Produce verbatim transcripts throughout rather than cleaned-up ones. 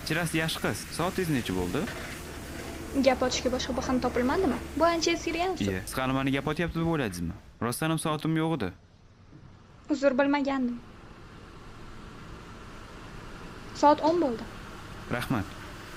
Chirasi yaxshi qiz. Soatingiz necha bo'ldi? Gap ochishga boshqa bahona topilmadimi? Bu ancha eskirgansiz. Iye, siz hali meni gap otyapti deb o'yladingizmi? Rostdan ham soatim yo'q edi. Uzr, bilmagandim. Soat o'n bo'ldi. Rahmat.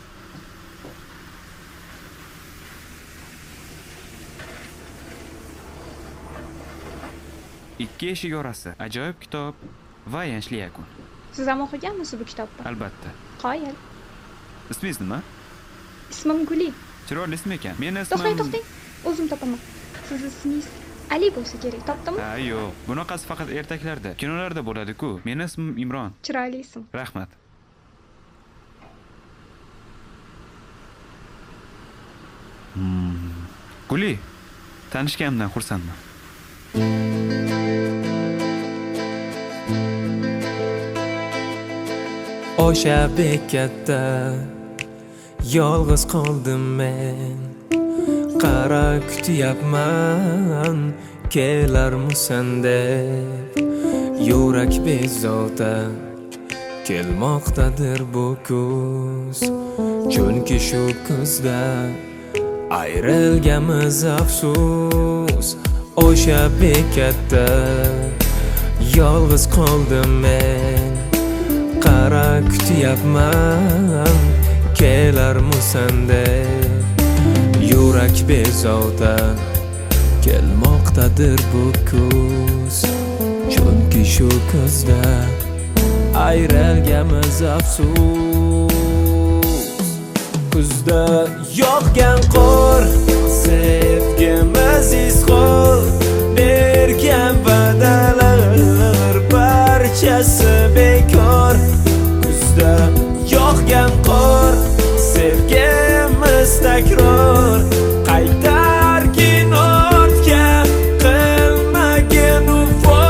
Ikki eshik orasi, ajoyib kitob va yanchli yakun. Siz ham o'qiganmisiz bu kitobni? Albatta. Qoyil. Ismingiz nima? Ismim Guli. Chiroyli ism ekan. Meni ismim... To'xtang, to'xtang. O'zim topaman. Siz ismingiz Ali bo'lsa kerak, topdimmi? Ha, yo'q. Bunaqasi faqat ertaklarda, kinolarda bo'ladi-ku. Meni ismim Imron. Chiroyli ism. Rahmat. Hmm. Guli, tanishganimdan xursandman. O'sha bekatda yolg'iz qoldim men. Qara kutyapman, kelarmisan deb. Yurak bezovta kelmoqdadir bu kuz. Chunki shu kuzda ayrilganmiz afsus. O'sha bekatda yolg'iz qoldim men. Qara kutyapman, kelarmisan deb. Yurak bezovta kelmoqdadir bu kuz. Chunki shu kuzda ayrilganmiz afsus. Kuzda yog'gan qor, sevgimiz izhor, bergan va'dalar barchasi bekor. Kuzda yog'gan qor, sevgimiz takror, qaytargin ortga, qilmagin ufon.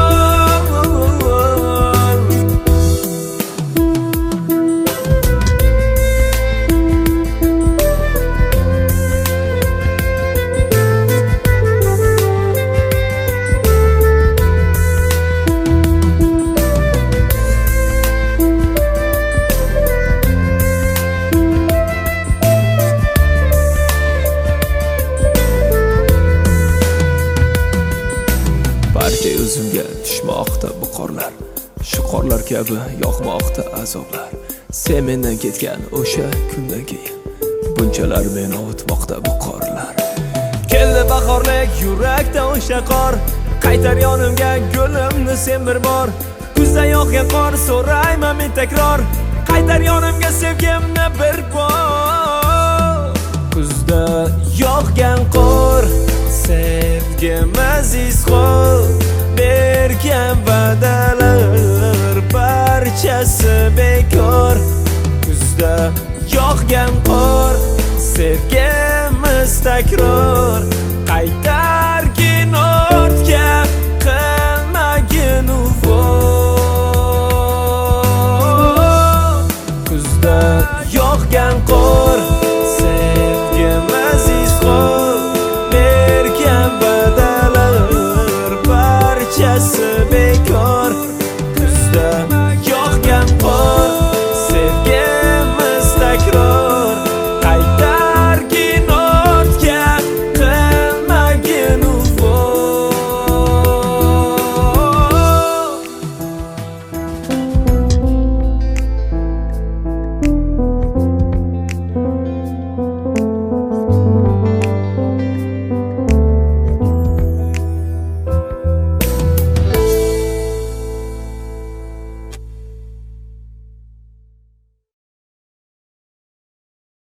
O'zimga tushmoqda bu qorlar, shu qorlar kabi yoqmoqda azoblar. Sen mendan ketgan o'sha kundan keyin bunchalar meni o'tmoqda bu qorlar. Keldi bahorlik yurakda o'sha qor, qaytar yonimga gulimni sen bir bor. Kuzda yog'gan qor, so'rayman men takror, qaytar yonimga sevgimni bir bor. Kuzda yog'gan qor, sevgimiz izhor, bergan va'dalar barchasi bekor. Kuzda yog'gan qor, sevgimiz takror, qaytargin ortga, qilmagin ufon. Kuzda yog'gan qor,